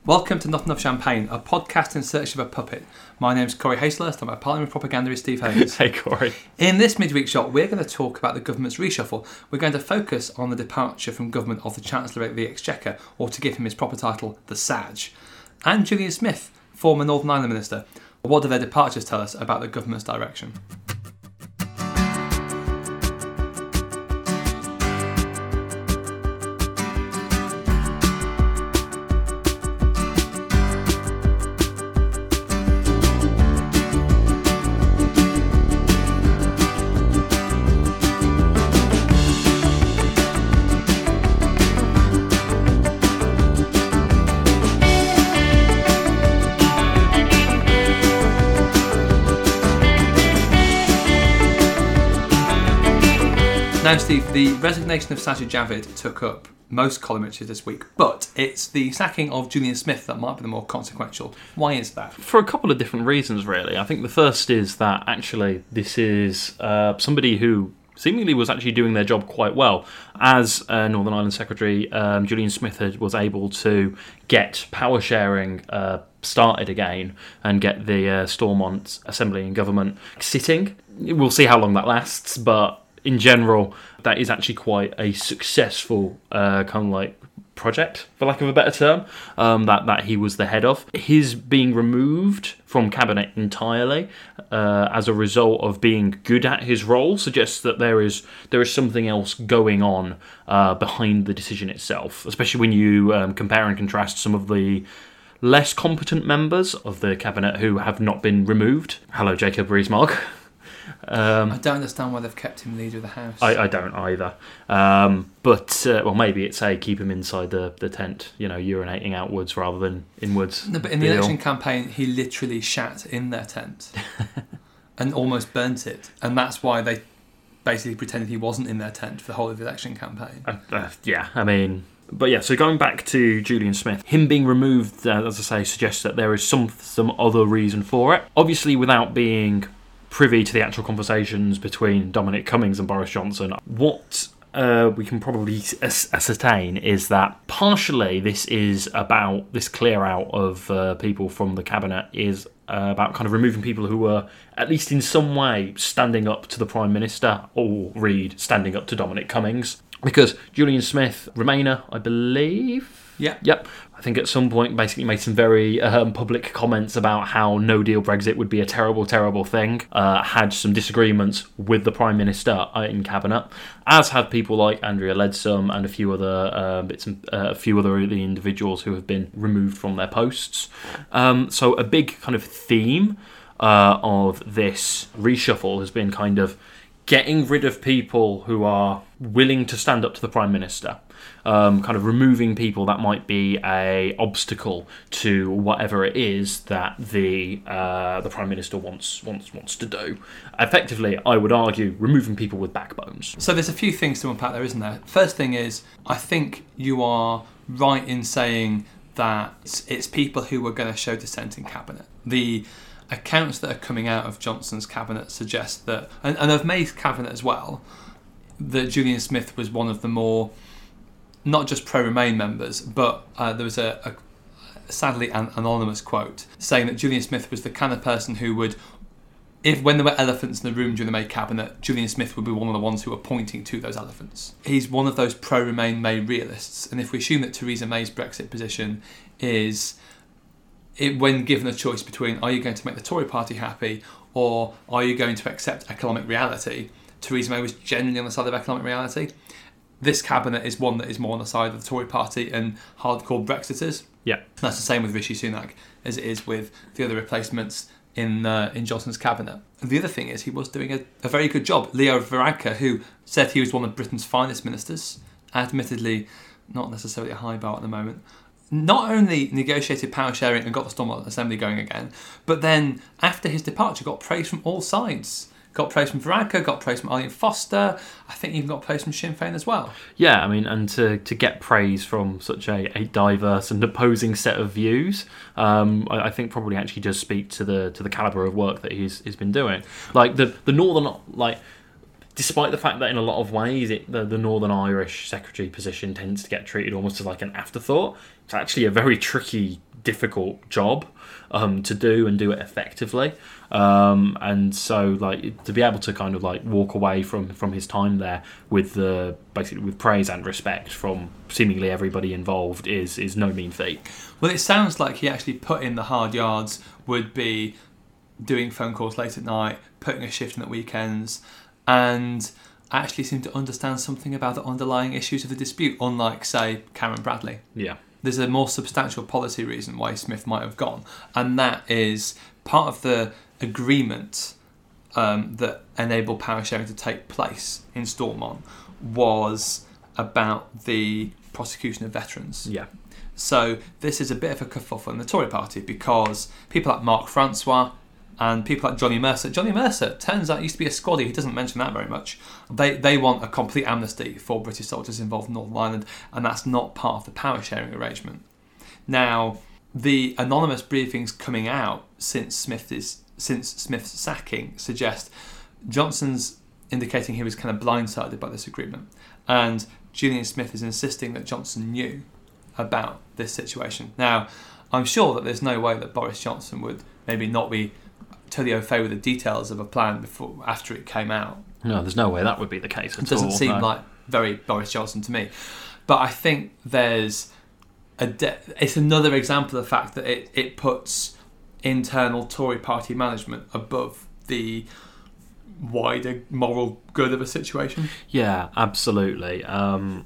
Welcome to Not Enough Champagne, a podcast in search of a puppet. My name's Corey Hazelhurst, and my partner in propaganda is Steve Hayes. Hey Corey. In this midweek shot, we're going to talk about the government's reshuffle. We're going to focus on the departure from government of the Chancellor of the Exchequer, or to give him his proper title, the Saj, and Julian Smith, former Northern Ireland Minister. What do their departures tell us about the government's direction? Now, Steve, the resignation of Sajid Javid took up most column inches this week, but it's the sacking of Julian Smith that might be the more consequential. Why is that? For a couple of different reasons, really. I think the first is that actually this is somebody who seemingly was actually doing their job quite well. As Northern Ireland Secretary, Julian Smith was able to get power sharing started again and get the Stormont Assembly and Government sitting. We'll see how long that lasts, but in general, that is actually quite a successful kind of like project, for lack of a better term, that he was the head of. His being removed from cabinet entirely as a result of being good at his role suggests that there is something else going on behind the decision itself, especially when you compare and contrast some of the less competent members of the cabinet who have not been removed. Hello, Jacob Rees-Mogg. I don't understand why they've kept him leader of the House. I don't either. But maybe it's keep him inside the tent, urinating outwards rather than inwards. No, but in the election campaign, he literally shat in their tent and almost burnt it. And that's why they basically pretended he wasn't in their tent for the whole of the election campaign. So going back to Julian Smith, him being removed, as I say, suggests that there is some other reason for it. Obviously, without being privy to the actual conversations between Dominic Cummings and Boris Johnson, what we can probably ascertain is that partially this clear out of people from the cabinet is about kind of removing people who were at least in some way standing up to the Prime Minister, or read standing up to Dominic Cummings, because Julian Smith, Remainer, I believe. Yep. I think at some point basically made some very public comments about how no-deal Brexit would be a terrible, terrible thing. Had some disagreements with the Prime Minister in Cabinet, as have people like Andrea Leadsom and a few other of the individuals who have been removed from their posts. So a big kind of theme of this reshuffle has been kind of getting rid of people who are willing to stand up to the Prime Minister, kind of removing people that might be a obstacle to whatever it is that the Prime Minister wants to do. Effectively, I would argue, removing people with backbones. So there's a few things to unpack there, isn't there? First thing is, I think you are right in saying that it's people who were going to show dissent in Cabinet. The accounts that are coming out of Johnson's cabinet suggest that, and of May's cabinet as well, that Julian Smith was one of the more, not just pro-Remain members, but there was a sadly an anonymous quote saying that Julian Smith was the kind of person who would, when there were elephants in the room during the May cabinet, Julian Smith would be one of the ones who were pointing to those elephants. He's one of those pro-Remain May realists, and if we assume that Theresa May's Brexit position is, when given a choice between are you going to make the Tory party happy or are you going to accept economic reality, Theresa May was generally on the side of economic reality. This cabinet is one that is more on the side of the Tory party and hardcore Brexiters. Yeah, that's the same with Rishi Sunak as it is with the other replacements in Johnson's cabinet. And the other thing is he was doing a very good job. Leo Varadkar, who said he was one of Britain's finest ministers, admittedly not necessarily a high bar at the moment, not only negotiated power sharing and got the Stormont Assembly going again, but then after his departure got praise from all sides. Got praise from Varadkar, got praise from Arlene Foster, I think even got praise from Sinn Féin as well. Yeah, I mean, and to get praise from such a diverse and opposing set of views, I think probably actually does speak to the calibre of work that he's been doing. Like the Northern, like, despite the fact that in a lot of ways the Northern Irish secretary position tends to get treated almost as like an afterthought, it's actually a very tricky difficult job to do and do it effectively. And so, like, to be able to kind of like walk away from his time there with basically with praise and respect from seemingly everybody involved is no mean feat. Well, it sounds like he actually put in the hard yards, would be doing phone calls late at night, putting a shift in at weekends, and actually seemed to understand something about the underlying issues of the dispute, unlike, say, Cameron Bradley. Yeah. There's a more substantial policy reason why Smith might have gone, and that is part of the agreement that enabled power sharing to take place in Stormont was about the prosecution of veterans. Yeah. So this is a bit of a kerfuffle in the Tory party because people like Mark Francois and people like Johnny Mercer turns out used to be a squaddy. He doesn't mention that very much. They want a complete amnesty for British soldiers involved in Northern Ireland, and that's not part of the power sharing arrangement. Now, the anonymous briefings coming out since Smith's sacking suggest Johnson's indicating he was kind of blindsided by this agreement, and Julian Smith is insisting that Johnson knew about this situation. Now, I'm sure that there's no way that Boris Johnson would maybe not be totally au fait with the details of a plan after it came out. No, there's no way that would be the case at all. It doesn't seem like very Boris Johnson to me. But I think there's it's another example of the fact that it puts internal Tory party management above the wider moral good of a situation. Yeah, absolutely. And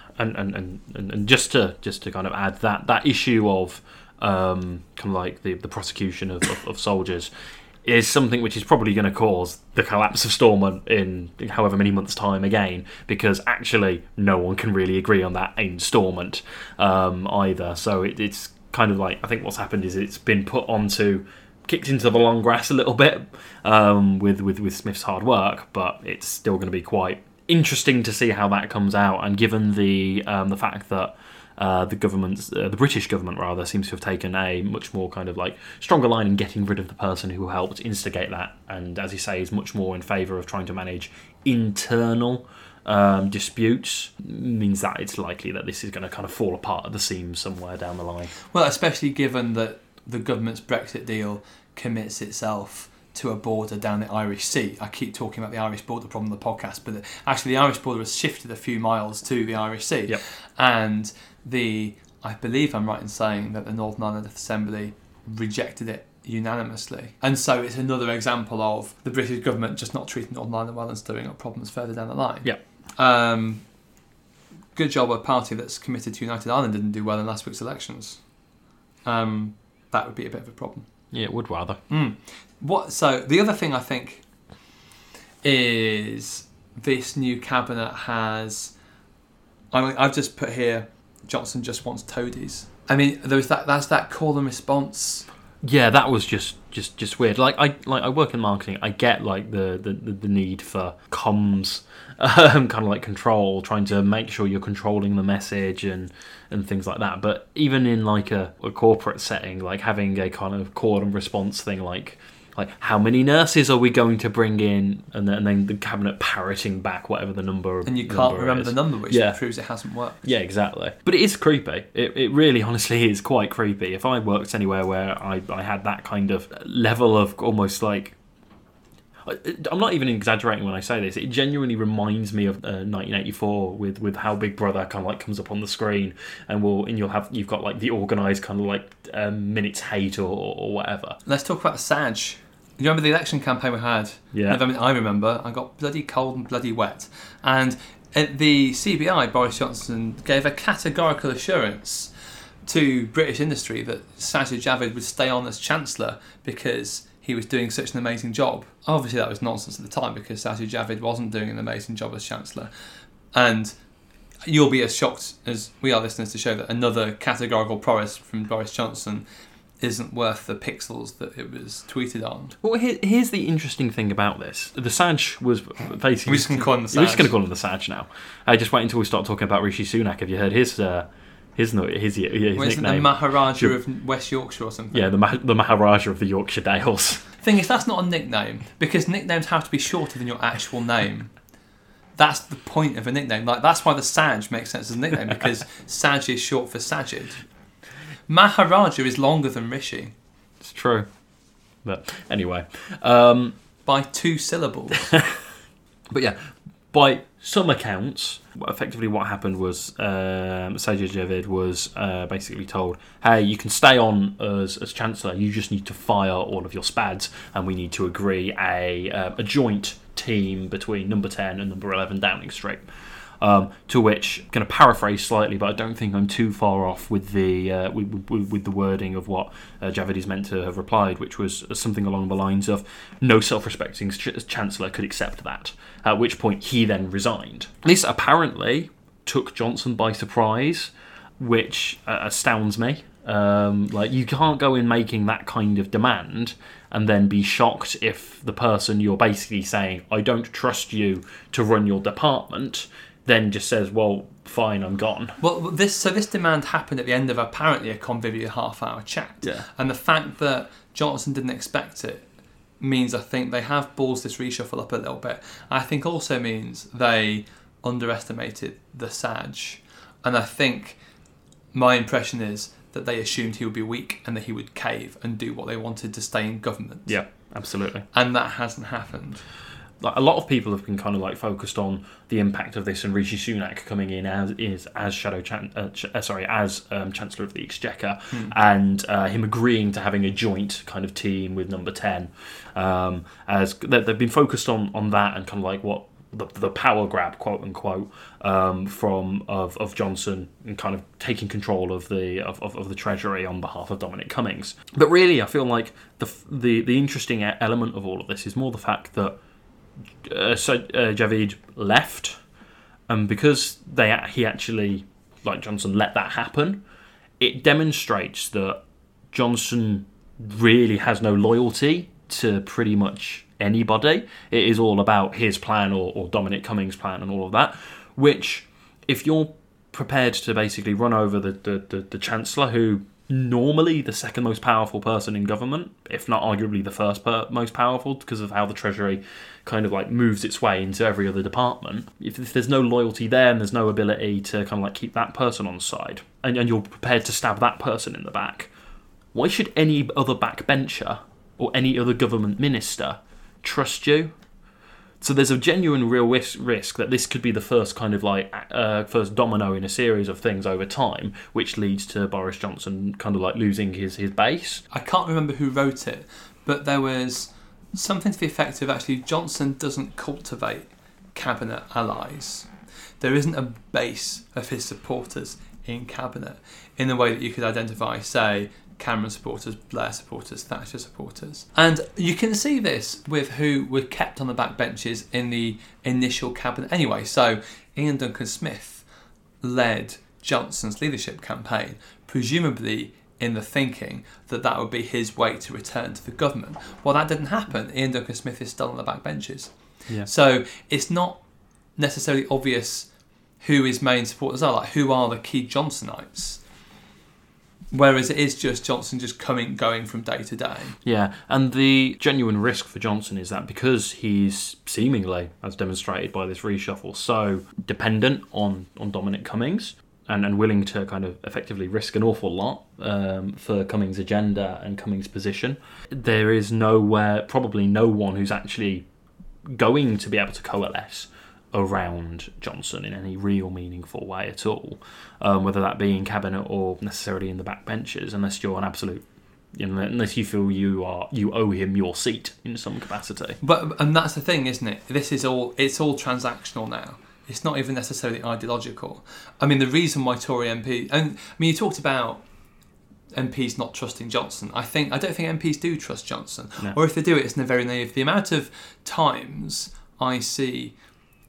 just to kind of add that issue of kind of like the prosecution of soldiers is something which is probably going to cause the collapse of Stormont in however many months' time again, because actually no one can really agree on that in Stormont either. So it's kind of like, I think what's happened is it's been kicked into the long grass a little bit with Smith's hard work, but it's still going to be quite interesting to see how that comes out. And given the fact that the British government rather seems to have taken a much more kind of like stronger line in getting rid of the person who helped instigate that, and as you say is much more in favour of trying to manage internal disputes, means that it's likely that this is going to kind of fall apart at the seams somewhere down the line. Well, especially given that the government's Brexit deal commits itself to a border down the Irish Sea. I keep talking about the Irish border problem on the podcast, but actually the Irish border has shifted a few miles to the Irish Sea. Yep. And I believe I'm right in saying that the Northern Ireland Assembly rejected it unanimously. And so it's another example of the British government just not treating Northern Ireland well and stirring up problems further down the line. Yeah. Good job a party that's committed to United Ireland didn't do well in last week's elections. That would be a bit of a problem. Yeah, it would rather. So the other thing I think is this new cabinet has... I've just put here, Johnson just wants toadies. I mean, that's that call and response. Yeah, that was just weird. Like I work in marketing. I get like the need for comms, kind of like control, trying to make sure you're controlling the message and things like that. But even in like a corporate setting, like having a kind of call and response thing, like how many nurses are we going to bring in, and then the cabinet parroting back whatever the number and you can't remember the number, which proves it hasn't worked. Yeah, exactly. But it is creepy. It really honestly is quite creepy. If I worked anywhere where I had that kind of level of almost like, I'm not even exaggerating when I say this, it genuinely reminds me of 1984 with how Big Brother kind of like comes up on the screen, and you've got like the organised kind of like minutes hate or whatever. Let's talk about the SAG. You remember the election campaign we had? Yeah. I remember. I got bloody cold and bloody wet. And at the CBI, Boris Johnson gave a categorical assurance to British industry that Sajid Javid would stay on as Chancellor because he was doing such an amazing job. Obviously, that was nonsense at the time because Sajid Javid wasn't doing an amazing job as Chancellor. And you'll be as shocked as we are, listeners, to show that another categorical promise from Boris Johnson isn't worth the pixels that it was tweeted on. Well, here's the interesting thing about this. The SAG was basically... We're just going to call him the SAG. We're just going to call him the SAG now. Just wait until we start talking about Rishi Sunak. Have you heard his nickname? Isn't the Maharaja of West Yorkshire or something? Yeah, the Maharaja of the Yorkshire Dales. Thing is, that's not a nickname, because nicknames have to be shorter than your actual name. That's the point of a nickname. Like, that's why the SAG makes sense as a nickname, because SAG is short for Sajid. Maharaja is longer than Rishi. It's true. But anyway. By 2 syllables. But yeah, by some accounts, effectively what happened was Sajid Javid was basically told, hey, you can stay on as Chancellor, you just need to fire all of your spads, and we need to agree a joint team between number 10 and number 11 Downing Street. To which, I'm going to paraphrase slightly, but I don't think I'm too far off with the with the wording of what Javid is meant to have replied, which was something along the lines of, no self-respecting Chancellor could accept that, at which point he then resigned. This apparently took Johnson by surprise, which astounds me. Like, you can't go in making that kind of demand and then be shocked if the person you're basically saying, I don't trust you to run your department, then just says, well, fine, I'm gone. Well, this demand happened at the end of apparently a convivial half-hour chat. Yeah. And the fact that Johnson didn't expect it means, I think, they have ballsed this reshuffle up a little bit. I think also means they underestimated the Saj. And I think my impression is that they assumed he would be weak and that he would cave and do what they wanted to stay in government. Yeah, absolutely. And that hasn't happened. Like, a lot of people have been kind of like focused on the impact of this and Rishi Sunak coming in as Chancellor of the Exchequer, and him agreeing to having a joint kind of team with number 10. As they've been focused on that and kind of like what the power grab, quote unquote, of Johnson and kind of taking control of the Treasury on behalf of Dominic Cummings. But really, I feel like the interesting element of all of this is more the fact that Javid left, and because he actually, like Johnson, let that happen, it demonstrates that Johnson really has no loyalty to pretty much anybody. It is all about his plan or Dominic Cummings' plan and all of that, which, if you're prepared to basically run over the Chancellor, who normally the second most powerful person in government, if not arguably the first most powerful, because of how the Treasury kind of like moves its way into every other department. If there's no loyalty there and there's no ability to kind of like keep that person on side, and you're prepared to stab that person in the back, why should any other backbencher or any other government minister trust you? So there's a genuine real risk that this could be the first kind of like first domino in a series of things over time, which leads to Boris Johnson kind of like losing his base. I can't remember who wrote it, but there was something to the effect of, actually, Johnson doesn't cultivate cabinet allies. There isn't a base of his supporters in cabinet in the way that you could identify, say, Cameron supporters, Blair supporters, Thatcher supporters. And you can see this with who were kept on the backbenches in the initial cabinet anyway. So Ian Duncan Smith led Johnson's leadership campaign, presumably in the thinking that that would be his way to return to the government. Well, that didn't happen. Ian Duncan Smith is still on the backbenches. Yeah. So it's not necessarily obvious who his main supporters are, like who are the key Johnsonites. Whereas it is just Johnson just going from day to day. Yeah, and the genuine risk for Johnson is that because he's seemingly, as demonstrated by this reshuffle, so dependent on Dominic Cummings and willing to kind of effectively risk an awful lot for Cummings' agenda and Cummings' position, there is probably no one who's actually going to be able to coalesce around Johnson in any real meaningful way at all, whether that be in cabinet or necessarily in the backbenches, unless you're an absolute, unless you feel you owe him your seat in some capacity. And that's the thing, isn't it? It's all transactional now. It's not even necessarily ideological. I mean, the reason why Tory MP, and I mean, you talked about MPs not trusting Johnson. I don't think MPs do trust Johnson, no. Or if they do, it's very naive. The amount of times I see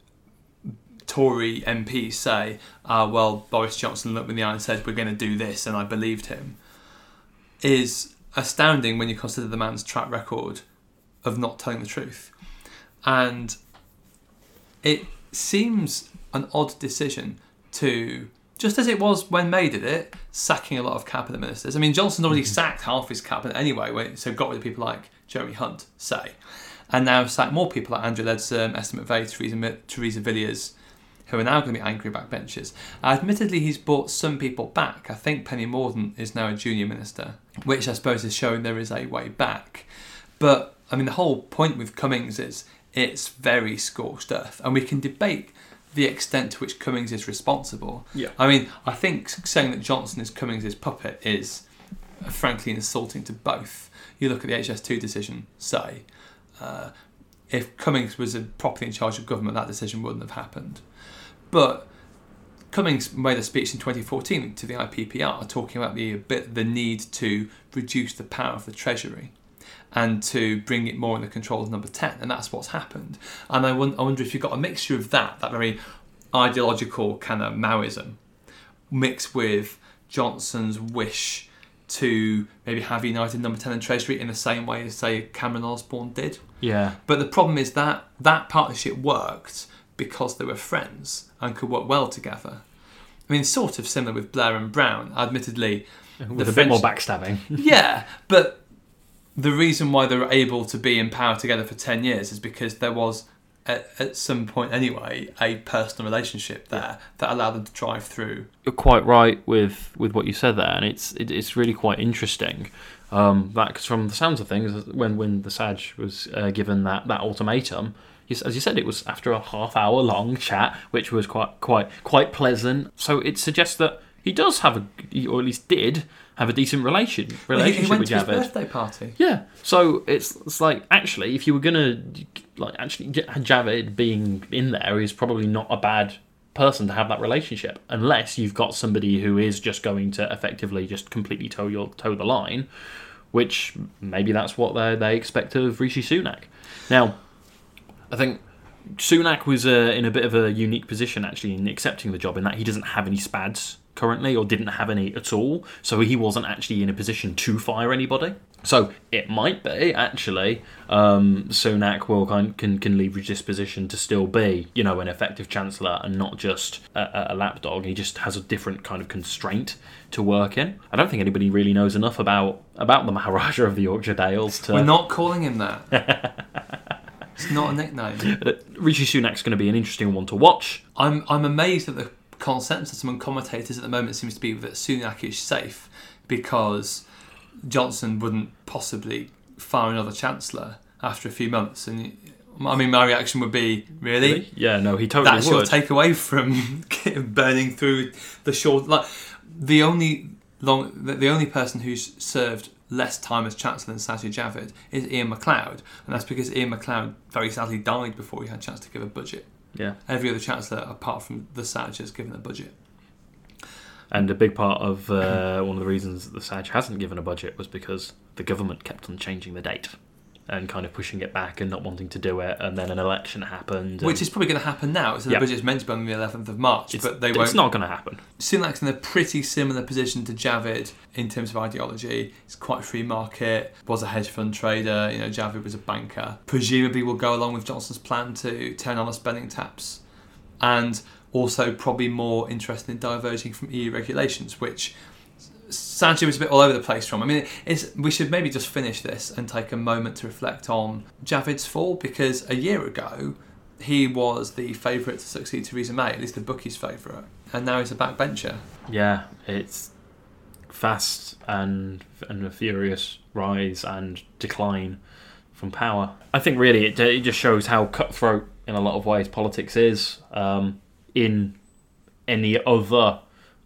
Tory MPs say, well, Boris Johnson looked me in the eye and said, we're going to do this, and I believed him, is astounding when you consider the man's track record of not telling the truth. And it seems an odd decision to, just as it was when May did it, sacking a lot of cabinet ministers. I mean, Johnson already sacked half his cabinet anyway, so got rid of people like Jeremy Hunt, say, and now sacked more people like Andrew Leadsom, Esther McVeigh, Theresa Villiers, who are now going to be angry backbenchers. Admittedly, he's brought some people back. I think Penny Mordaunt is now a junior minister, which I suppose is showing there is a way back. But, I mean, the whole point with Cummings is it's very scorched earth, and we can debate the extent to which Cummings is responsible. Yeah. I mean, I think saying that Johnson is Cummings' puppet is frankly insulting to both. You look at the HS2 decision, say, if Cummings was properly in charge of government, that decision wouldn't have happened. But Cummings made a speech in 2014 to the IPPR talking about the need to reduce the power of the Treasury and to bring it more under control of Number 10, and that's what's happened. And I wonder if you've got a mixture of that very ideological kind of Maoism, mixed with Johnson's wish to maybe have united Number 10 and Treasury in the same way as, say, Cameron Osborne did. Yeah. But the problem is that partnership worked because they were friends and could work well together. I mean, sort of similar with Blair and Brown, admittedly. With a bit more backstabbing. Yeah, but the reason why they were able to be in power together for 10 years is because there was, at some point anyway, a personal relationship there that allowed them to drive through. You're quite right with what you said there, and it's really quite interesting. Because from the sounds of things, when the SAJ was given that ultimatum, as you said, it was after a half-hour long chat, which was quite pleasant. So it suggests that he does have or at least did have a decent relationship He went with to his Javid. birthday party. Yeah. So it's like, actually, if you were gonna Javid being in there is probably not a bad person to have that relationship, unless you've got somebody who is just going to effectively just completely toe the line, which maybe that's what they expect of Rishi Sunak. Now, I think Sunak was in a bit of a unique position actually in accepting the job, in that he doesn't have any SPADs currently, or didn't have any at all, so he wasn't actually in a position to fire anybody. So it might be actually Sunak can leverage this position to still be, an effective chancellor and not just a lapdog. He just has a different kind of constraint to work in. I don't think anybody really knows enough about the Maharaja of the Yorkshire Dales to... We're not calling him that. It's not a nickname. Rishi Sunak's going to be an interesting one to watch. I'm amazed that the consensus among commentators at the moment seems to be that Sunak is safe because Johnson wouldn't possibly fire another chancellor after a few months. And I mean, my reaction would be, really? Yeah, no, he totally would. That's your takeaway from burning through the short... Like, the only person who's served less time as Chancellor than Sajid Javid is Ian MacLeod, and that's because Ian MacLeod very sadly died before he had a chance to give a budget. Yeah. Every other Chancellor, apart from the Saj, has given a budget. And a big part of one of the reasons that the Saj hasn't given a budget was because the government kept on changing the date and kind of pushing it back and not wanting to do it, and then an election happened. Which is probably going to happen now. So the budget's meant to be on the 11th of March, but they won't. It's not going to happen. Sunak's in a pretty similar position to Javid in terms of ideology. It's quite free market, was a hedge fund trader, Javid was a banker. Presumably will go along with Johnson's plan to turn on the spending taps, and also probably more interested in diverging from EU regulations, which Sancho was a bit all over the place from. I mean, we should maybe just finish this and take a moment to reflect on Javid's fall, because a year ago he was the favourite to succeed Theresa May, at least the bookies' favourite, and now he's a backbencher. Yeah, it's fast and a furious rise and decline from power. I think really it just shows how cutthroat in a lot of ways politics is. In any other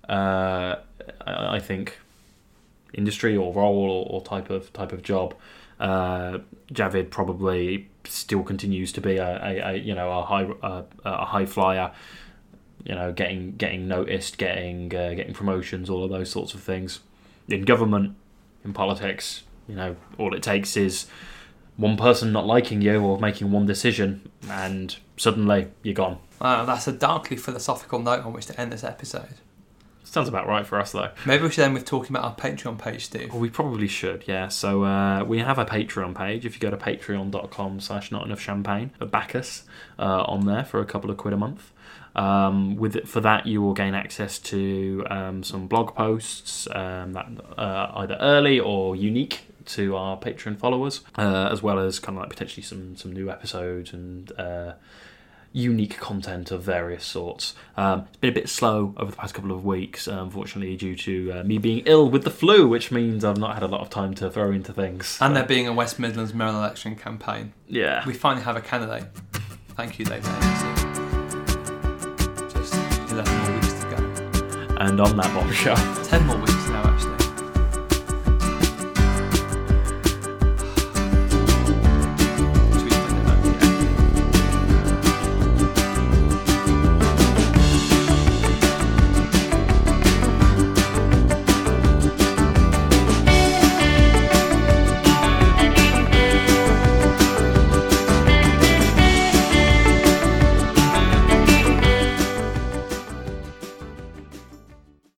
I think industry or role or type of job, Javid probably still continues to be a high flyer, getting noticed, getting promotions, all of those sorts of things. In government, in politics, all it takes is one person not liking you or making one decision, and suddenly you're gone. Wow, that's a darkly philosophical note on which to end this episode. Sounds about right for us, though. Maybe we should end with talking about our Patreon page, Steve. Well, we probably should, yeah. So we have a Patreon page. If you go to patreon.com/notenoughchampagne, back us on there for a couple of quid a month. For that, you will gain access to some blog posts that either early or unique to our Patreon followers, as well as kind of like potentially some new episodes and unique content of various sorts. It's been a bit slow over the past couple of weeks, unfortunately, due to me being ill with the flu, which means I've not had a lot of time to throw into things. And there being a West Midlands mayoral election campaign. Yeah. We finally have a candidate. Thank you, David Agency. Just 11 more weeks to go. And on that bombshell. 10 more weeks now, actually.